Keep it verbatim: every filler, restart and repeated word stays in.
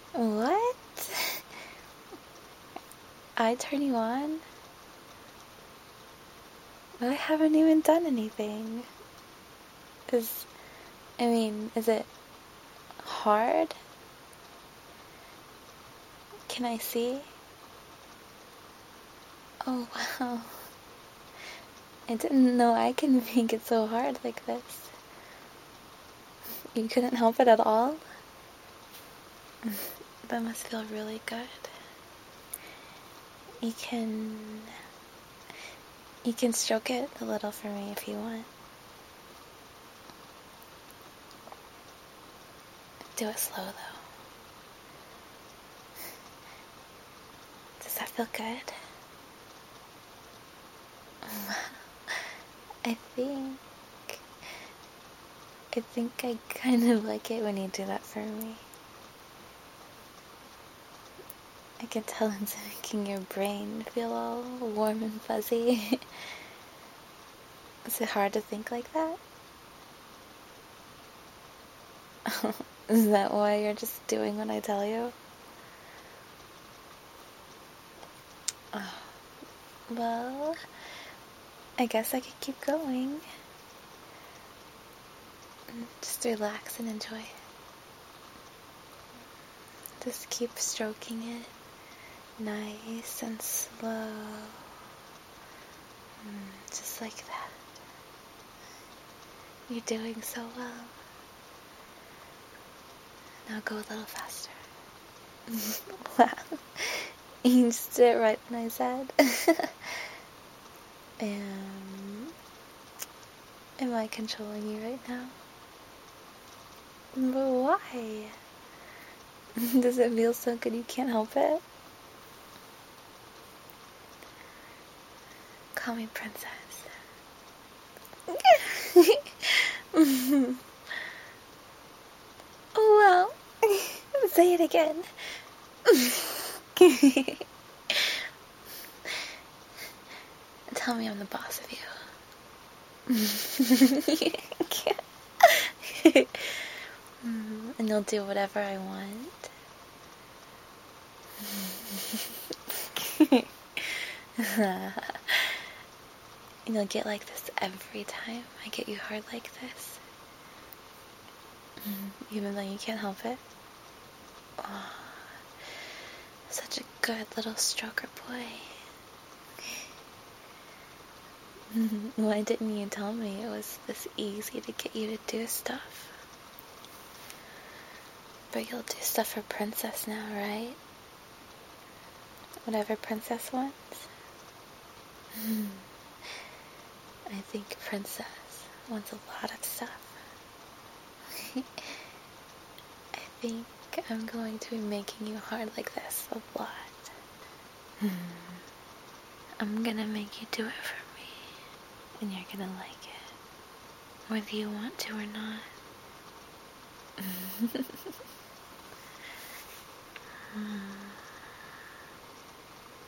What? I turn you on? But I haven't even done anything. Is, I mean, is it hard? Can I see? Oh, wow. I didn't know I can make it so hard like this. You couldn't help it at all? That must feel really good. You can... You can stroke it a little for me if you want. Do it slow, though. Does that feel good? I think... I think I kind of like it when you do that for me. I can tell it's making your brain feel all warm and fuzzy. Is it hard to think like that? Is that why you're just doing what I tell you? Oh, well, I guess I could keep going. Just relax and enjoy. Just keep stroking it nice and slow. Just like that. You're doing so well. Now go a little faster. Wow. You just did it right when I said. um, am I controlling you right now? But why? Does it feel so good you can't help it? Call me princess. Oh well. Say it again. Tell me I'm the boss of you. And you'll do whatever I want. And you'll get like this every time I get you hard like this. Even though you can't help it. Oh, such a good little stroker boy. Why didn't you tell me it was this easy to get you to do stuff? But you'll do stuff for Princess now, right? Whatever Princess wants. I think Princess wants a lot of stuff. I think I'm going to be making you hard like this a lot. I'm gonna make you do it for me. And you're gonna like it. Whether you want to or not.